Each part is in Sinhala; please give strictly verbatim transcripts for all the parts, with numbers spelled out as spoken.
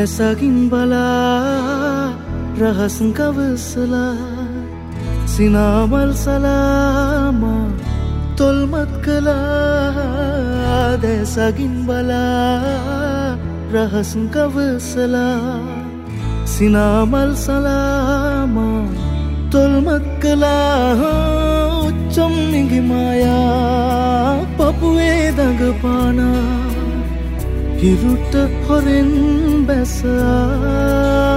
දැසකින් බලා රහස් කවසලා සිනාමල් සලාමා තොල්මත් කළා දැසකින් බලා රහස් කවසලා සිනාමල් සලාමා තොල්මත් කළා උච්චම් නිගි මායා පපුවේ දඟපානා හිරුට හොරෙන් බැසා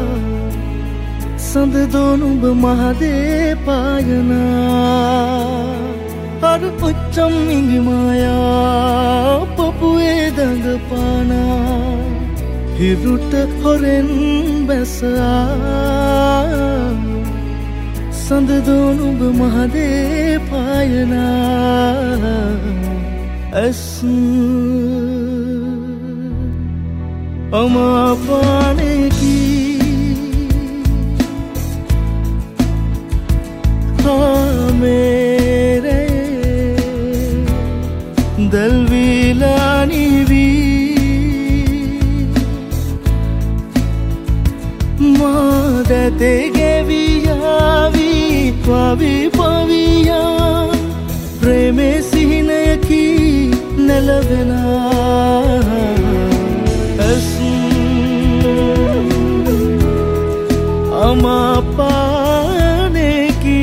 සඳ දොනුඹ මහදේ පායනා අර උච්චම් නිගි මායා පපුවේ දඟපානා හිරුට හොරෙන් බැසා සඳ දොනුඹ මහදේ පායනා ඇස් අමාපානෙකි ආමේරේ දල්විලානිවී මාදතේ ගෙවියාවී පවි පවියා ප්‍රේමේ සිහිනයකි නැලවෙනා අමාපානෙකි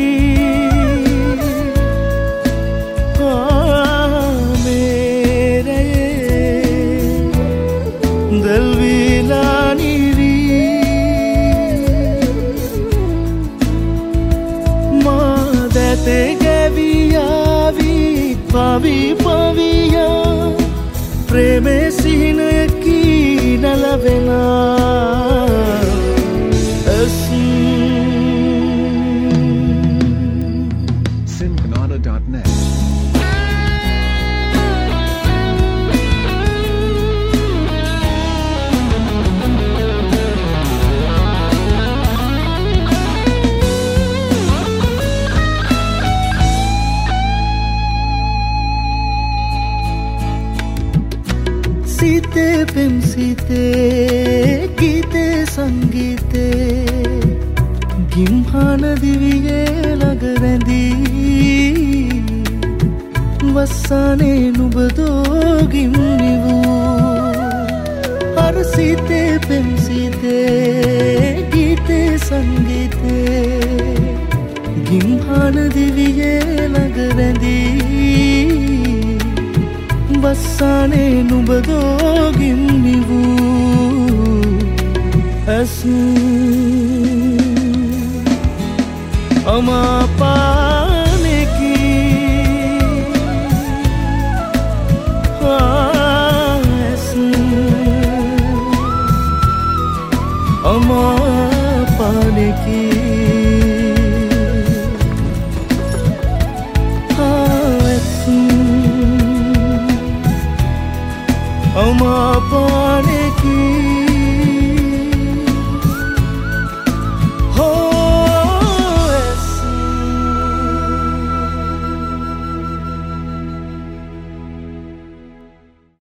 ආමේරේ දල්විලානිවී මාදතේ ගැවියාවී පවි පවියා ප්‍රේමේ සිහිනයකි නැලවෙනා Sincanada dot net सीते पिम सीते गीते संगीते गिम्हान दिविये लग रंदी वसाने नुबदो गिम्निवू हर सीते पिम सीते गीते संगीते गिम्हान दिविये लग रंदी वसाने नुबदो गिम्निवू ऐसू अमापानेकी ऐसू अमापानेकी अमापाने